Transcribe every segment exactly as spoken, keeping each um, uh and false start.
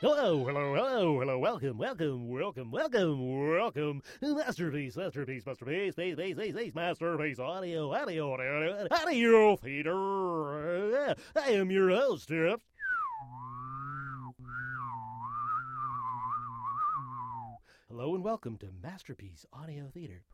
Hello, hello, hello, hello, welcome, welcome, welcome, welcome, welcome, Masterpiece, Masterpiece, Masterpiece, Space, Space, Space, Space, Masterpiece, Audio, Audio, Audio, Audio Theater. I am your host, Jeff. Hello and welcome to Masterpiece Audio Theater.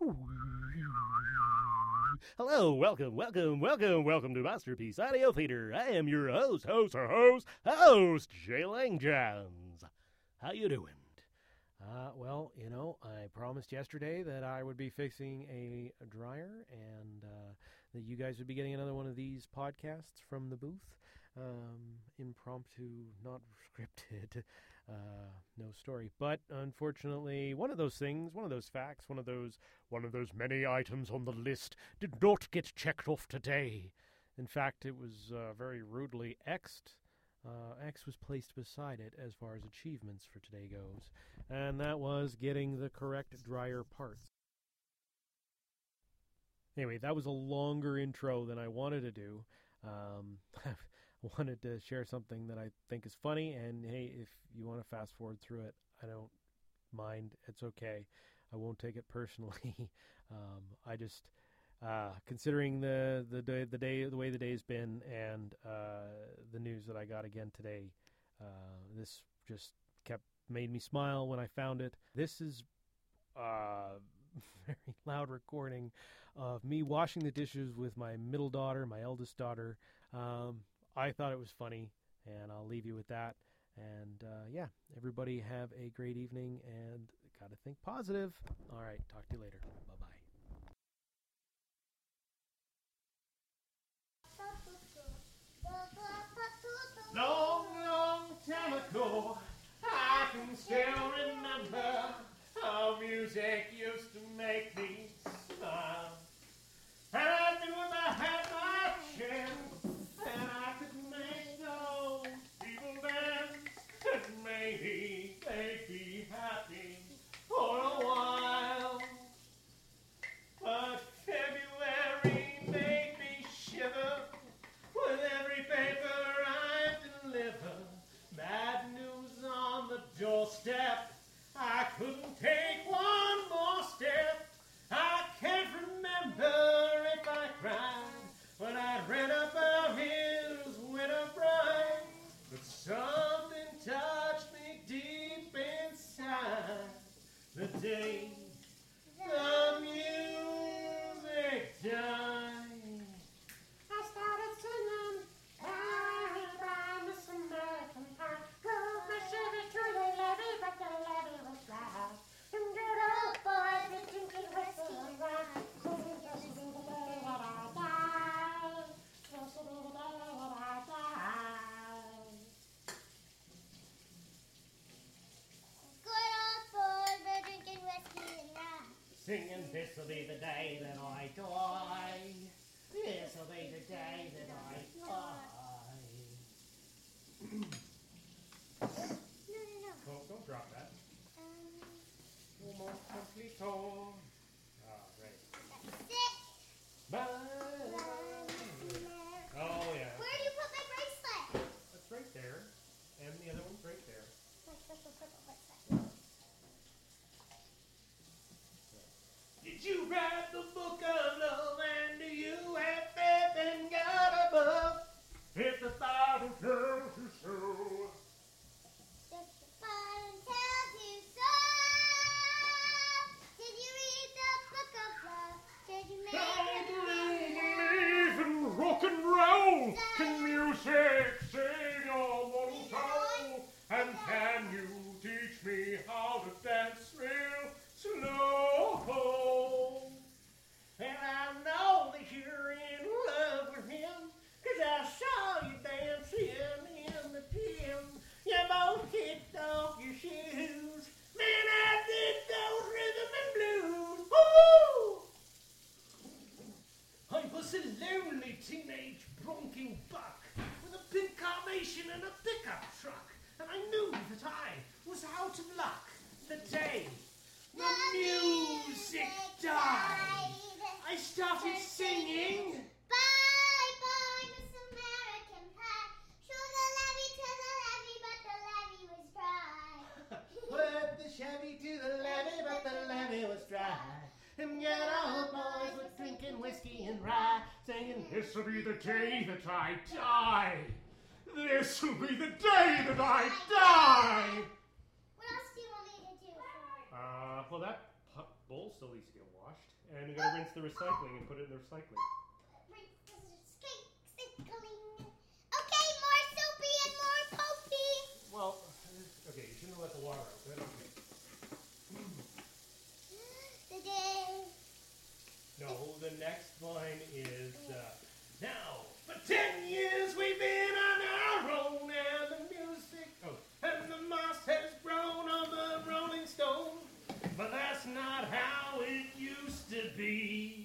Hello, welcome, welcome, welcome, welcome to Masterpiece Audio Theater. I am your host, host, host, host, Jay Langjones. How you doing? Uh, well, you know, I promised yesterday that I would be fixing a, a dryer and uh, that you guys would be getting another one of these podcasts from the booth. Um, impromptu, not scripted, uh, no story. But unfortunately, one of those things, one of those facts, one of those, one of those many items on the list did not get checked off today. In fact, it was uh, very rudely X'd. Uh, X was placed beside it as far as achievements for today goes, and that was getting the correct dryer parts. Anyway, that was a longer intro than I wanted to do. Um, wanted to share something that I think is funny, and hey, if you want to fast forward through it, I don't mind. It's okay. I won't take it personally. um, I just, uh, considering the the day, the day, the way the day's been, and uh, the news that I got again today, uh, this just kept made me smile when I found it. This is uh, very loud recording of me washing the dishes with my middle daughter, my eldest daughter. Um, I thought it was funny, and I'll leave you with that. And, uh, yeah, everybody have a great evening, and gotta think positive. All right, talk to you later. Bye-bye. Long, long time ago, I can still remember how music used to make me smile. And I knew if I had my chance, and I could make those people dance, and maybe they'd be happy for a while. But February made me shiver with every paper I deliver. Bad news on the doorstep. I couldn't take one more step. I can't remember if I cried when I ran up a hill's winter bride. But something touched me deep inside the day the music died. I started singing, I'm by Miss American Pie. Drove my Chevy to the levee, but the levee was dry. And good old boys were drinking whiskey and rye. This should be the day that I die. This should be the day that I die. Good old boys were drinking whiskey and rye. Singing, this'll be the day that I die. This'll be the day that I die. No, no, no. Oh, don't drop that. Um, Almost completo. Ah, right. that's it. Bye. Oh, yeah. Where do you put my bracelet? That's right there. And the other one's right there. My special purple bracelet. Did you write the book of love, and do you have faith in God above? If the Bible tells you so. If the Bible tells you so. Did you read the book of love? Did you make Don't it believe in rock and roll. Can music save your mortal soul? And can you teach me how to dance real slow? And to the levee, but the levee was dry. And good old boys were drinking whiskey and rye, singing, this'll be the day that I die. This'll be the day that I die. What else do you want me to do for Uh, well, that bowl still needs to get washed. And we gotta rinse the recycling and put it in the recycling. Okay, more soapy and more pokey. Well, okay, you shouldn't have let the water out. That okay. The day. No, the next line is, uh, now, for ten years we've been on our own, and the music, oh, and the moss has grown on the Rolling Stone, but that's not how it used to be.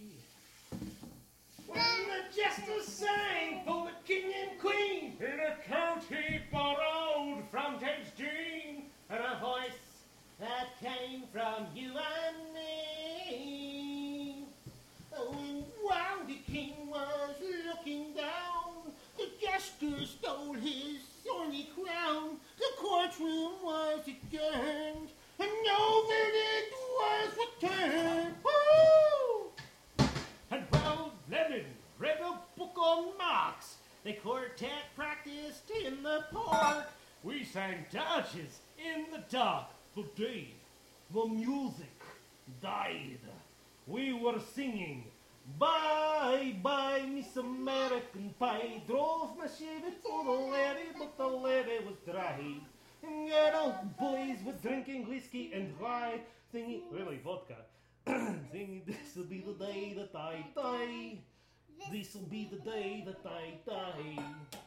When the jester sang for the king and queen in a county borrowed from James Dean, and a voice that came from you and me. Oh, and while the king was looking down, the jester stole his thorny crown. The courtroom was adjourned, and no verdict was returned. Woo! And while Lenin read a book on Marx, the quartet practiced in the park. We sang dodges in the dark. The day the music died, we were singing, bye, bye, Miss American Pie. Drove my Chevy to the levee, but the levee was dry. And good old boys were drinking whiskey and rye, singing, really, vodka, singing, this'll be the day that I die. This'll be the day that I die.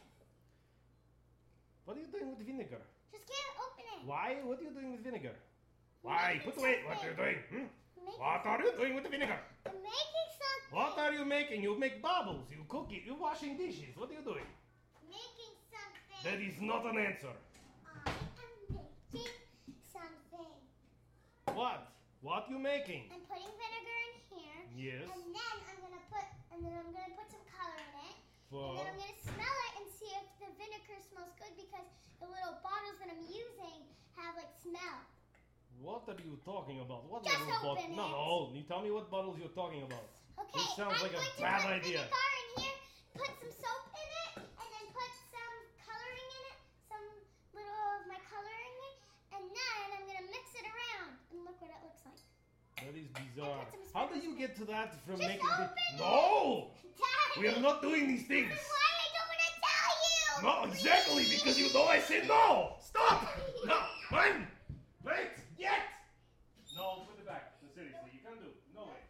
What are you doing with vinegar? Just can't open it. Why? What are you doing with vinegar? Why? Put away. What are you doing? Hmm? Making What are you doing with the vinegar? I'm making something. What are you making? You make bubbles. You cook it. You're washing dishes. What are you doing? Making something. That is not an answer. I am making something. What? What you making? I'm putting vinegar in here. Yes. And then I'm gonna put and then I'm gonna put some color in it. For... And then I'm gonna smell it and see if the vinegar smells good because the little bottles that I'm using have like smell. What are you talking about? What Just little bot- open No, it. no. You tell me what bottles you're talking about. Okay, This sounds I'm like a going to bad put idea. vinegar in here, put some soap in it, and then put some coloring in it, some little of my coloring in it, and then I'm gonna mix it around and look what it looks like. That is bizarre. some How did you get to that from Just making open the... it. No! Daddy, We are not doing these things. this is why I don't want to tell you. No, exactly, because you know I said no! Stop! No! Wait! Wait! Yet! No, put it back. No, seriously, you can't do it. No way.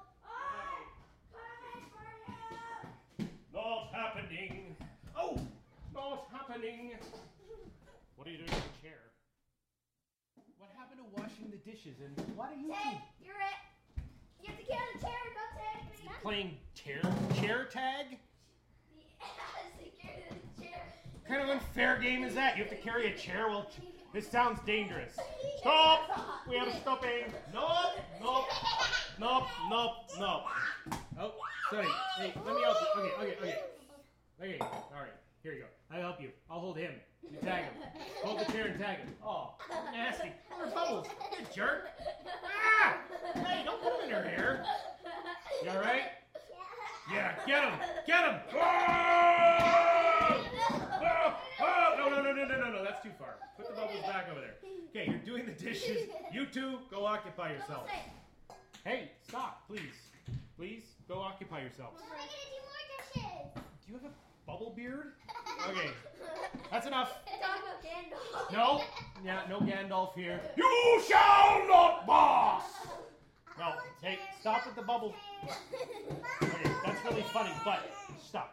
Not happening. Oh! Not happening. What are you doing with the chair? What happened to washing the dishes and what are you Ted, doing? you're it. You have to get on the chair, go Ted. Playing chair, chair tag? Secure the chair. What kind of unfair game is that? You have to carry a chair? Well, this sounds dangerous. Stop! We are stopping. Nope, nope, nope, nope, nope. Oh, sorry. Hey, let me help you. Okay, okay, okay. Okay, alright. Here you go. I'll help you. I'll hold him. You tag him. Hold the chair and tag him. Oh, nasty. There's bubbles. You jerk. Ah! Hey, don't put him in her hair. You alright? Yeah, get him! Get him! Oh! Oh! Oh! No, no, no, no, no, no, no, that's too far. Put the bubbles back over there. Okay, you're doing the dishes. You two, go occupy yourselves. Hey, stop, please. Please, go occupy yourselves. How am I gonna do more dishes? Do you have a bubble beard? Okay, that's enough. Talk about Gandalf. No, yeah, no Gandalf here. You shall not pass! No, hey, stop with the bubble. Okay, that's really funny, but stop.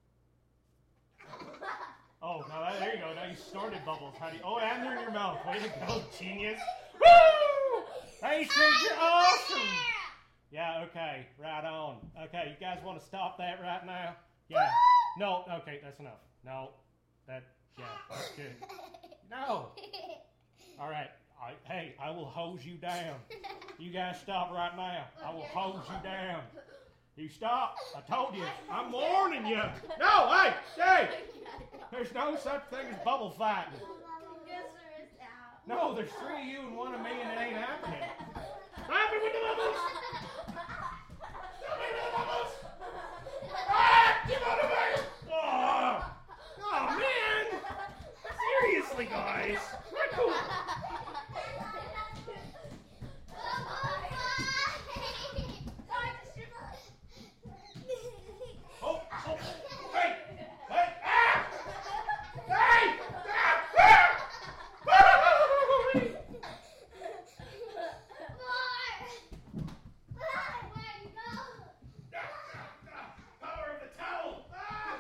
Oh, now that, there you go. Now you snorted bubbles. How do you, oh, and they're in your mouth. Way to go, genius. Woo! Hey, Sid, you're awesome. Yeah, okay, right on. Okay, you guys want to stop that right now? Yeah. No, okay, that's enough. No, that, yeah, that's good. No. All right. I, hey, I will hose you down. You guys stop right now. I will hose you down. You stop. I told you. I'm warning you. No, hey, hey. There's no such thing as bubble fighting. No, there's three of you and one of me, and it ain't happening. Stop it with the bubbles! Stop it with the bubbles! Ah! Get out of me! Oh, oh man! Seriously, guys! Not cool. Oh, oh, hey! Hey! Ah! Hey! Ah! Ah! Power of the towel! Ah!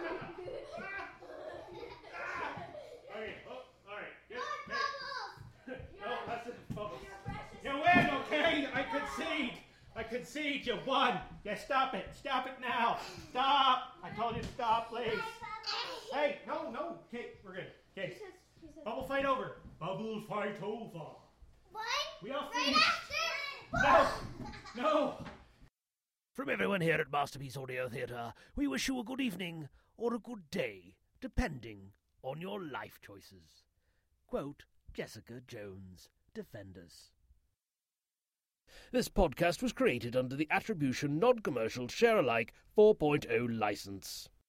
Ah! Okay, oh, all right. Get, get. No, that's it. Bubbles. You win, okay? I concede. I concede. You won. Yeah, stop it. Stop it now. Stop. I told you to stop, please. Hey, no, no. Okay, we're good. Okay. Bubble fight over. Bubble fight over. What? We all Right finished. after? No. No. From everyone here at Masterpiece Audio Theatre, we wish you a good evening or a good day, depending on your life choices. Quote Jessica Jones, Defenders. This podcast was created under the Attribution Non-Commercial Share-alike four point oh license.